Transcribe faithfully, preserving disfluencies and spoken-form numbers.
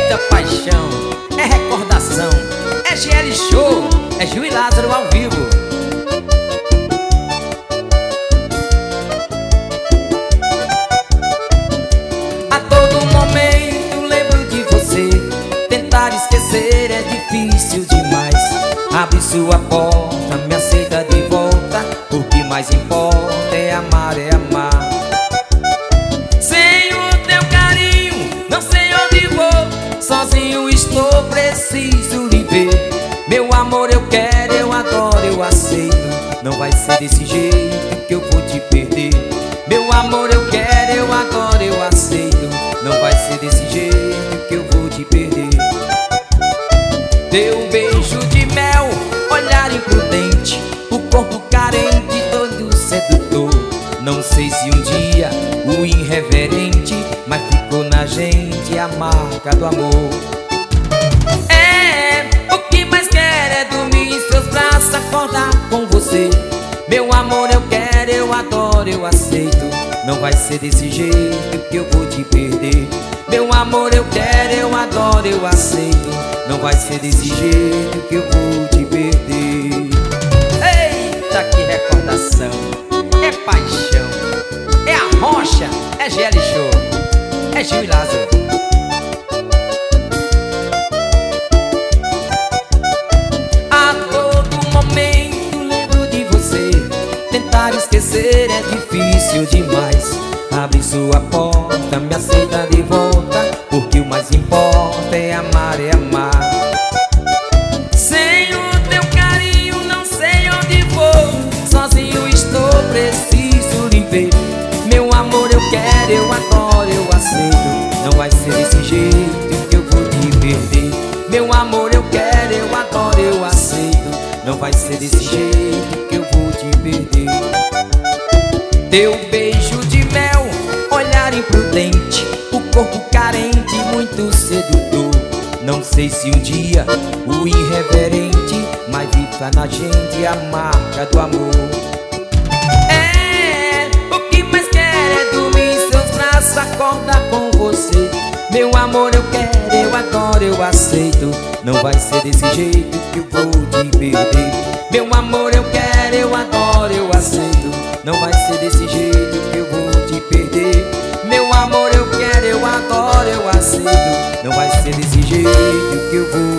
Eita paixão, é recordação, é G L Show, é Gil e Lázaro ao vivo. A todo momento lembro de você, tentar esquecer é difícil demais. Abre sua porta, me aceita de volta, o que mais importa é amar, é amar. Sem o teu carinho, não sei onde vou, sozinho estou, preciso lhe ver. Meu amor, eu quero, eu adoro, eu aceito, não vai ser desse jeito que eu vou te perder. Meu amor, eu quero, eu adoro, eu aceito, não vai ser desse jeito que eu vou te perder. Teu beijo de mel, olhar imprudente, o corpo carente, todo sedutor. Não sei se um dia o irreverente, mas ficou na gente a marca do amor. É, o que mais quero é dormir em seus braços, acordar com você. Meu amor, eu quero, eu adoro, eu aceito, não vai ser desse jeito que eu vou te perder. Meu amor, eu quero, eu adoro, eu aceito, não vai ser desse jeito que eu vou te perder. Eita, que recordação, é paixão, é a rocha, é G L Show, é Gil e Lázaro. A todo momento lembro de você, tentar esquecer é difícil demais. Abre sua porta, me aceita de volta, porque o mais importa é amar, é amar. Sem o teu carinho não sei onde vou, sozinho estou, preciso lhe ver. Meu amor, eu quero, eu adoro, eu aceito, não vai ser desse jeito que eu vou te perder. Meu amor, eu quero, eu adoro, eu aceito, não vai ser desse jeito que eu vou te perder. Teu beijo de mel, olhar imprudente, o corpo carente, muito sedutor. Não sei se um dia o irreverente, mas fica na gente a marca do amor. É, o que mais quero é dormir em seus braços, acordar com você. Meu amor, eu quero, eu adoro, eu aceito, não vai ser desse jeito que eu vou te perder. Meu amor, eu quero, eu adoro, eu aceito, não vai ser desse jeito que eu vou te perder. Meu amor, eu quero, eu adoro, eu aceito, não vai ser desse jeito que eu vou